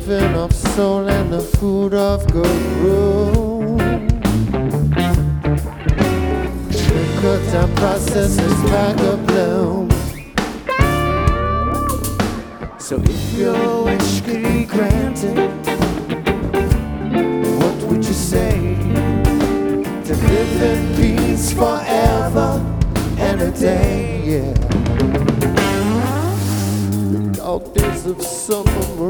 living of soul and the food of good room. The good time process is back a bloom. So if your wish could be granted, what would you say? To live in peace forever and a day, yeah. The dark days of summer